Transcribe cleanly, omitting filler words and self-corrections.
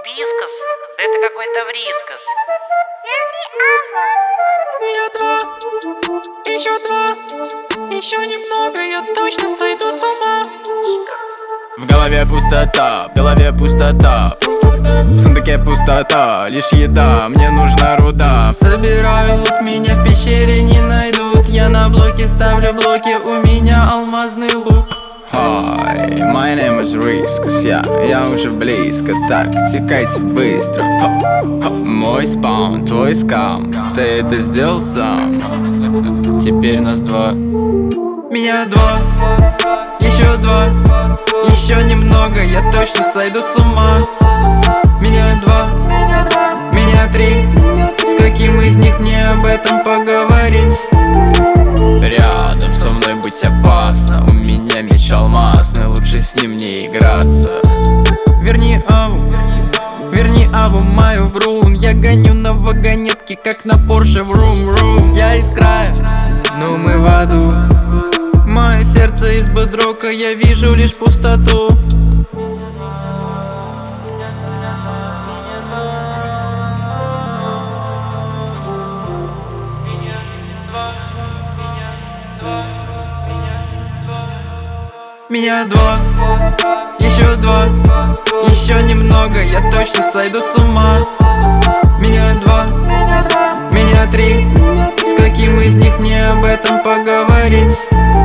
Гибискас? Да это какой-то врискас. Еще два, еще немного, я точно сойду с ума. В голове пустота, в сундуке пустота, лишь еда, мне нужна руда. Собираю лут, меня в пещере не найдут. Я на блоке ставлю блоки, у меня алмазный лук. Hi, my name is Riskus, я уже близко, так, текайте быстро. Мой спаун, твой скам, ты это сделал сам. Теперь нас два. Меня два, еще немного, я точно сойду с ума. Меня два, меня три, с каким из них мне об этом поговорить? Рядом со мной быть опасно, у меня меч алмазный, лучше с ним не играться. Верни аву мою в рун. Я гоню на вагонетке, как на Порше врум-врум. Я из края, но мы в аду. Мое сердце из бедрока, я вижу лишь пустоту. Меня два, еще немного, я точно сойду с ума. Меня два, меня три, с каким из них мне об этом поговорить?